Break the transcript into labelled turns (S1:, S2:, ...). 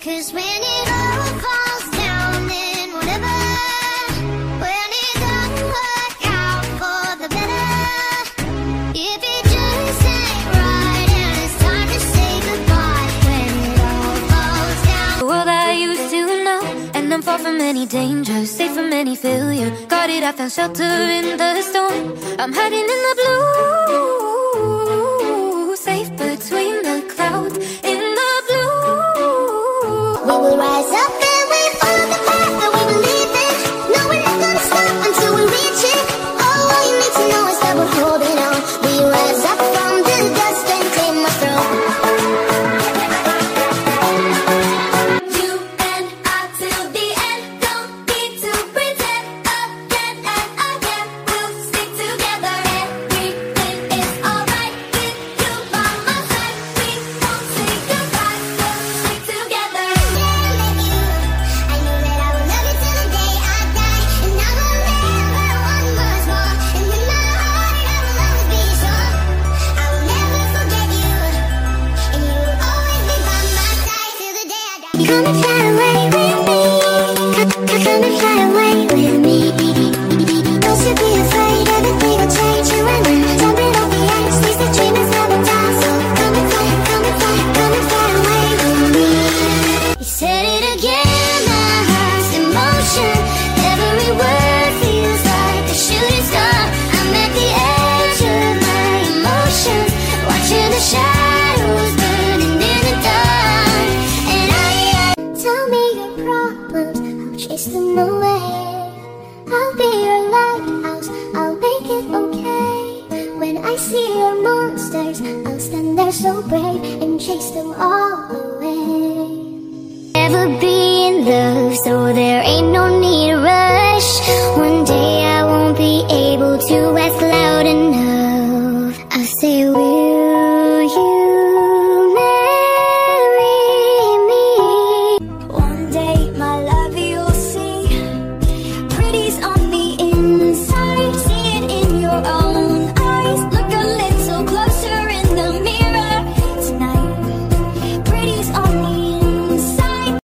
S1: 'Cause when it all falls down, then whatever. When it doesn't work out for the better, if it just ain't right and it's time to say goodbye. When it all falls down.
S2: The world I used to know, and I'm far from any danger, safe from any failure. Got it, I found shelter in the storm. I'm hiding in the blue, safe between the clouds. In the blue,
S1: we will rise up and we follow the path that we believe in. No, we're not gonna stop until we reach it. All you need to know is that we're holding on. We rise up from the dust and claim our throne.
S2: you and I till the end. Don't need to pretend again and again. We'll stick together. Everything is alright with you by my side. We won't say goodbye. We'll stick together.
S1: I knew that I would love you till the day I die. And I will never want much more. And in my heart I will always be sure. I will never forget you. And you will always be by my side till the day I die. Come and fly away with me. Come and fly away with me. Don't you be afraid, everything will change. You and I jumping off the edge. These the dream is never done. So come and fly, come and fly, come and fly away with me. You said it again, my heart's in motion. Every word feels like a shooting star. I'm at the edge of my emotions, watching the shadows burning in the dark. And tell me your problems, I'll chase them away. I'll be your lighthouse, I'll make it okay. When I see your monsters, I'll stand there so brave and chase them all away. Never be in love, so there ain't no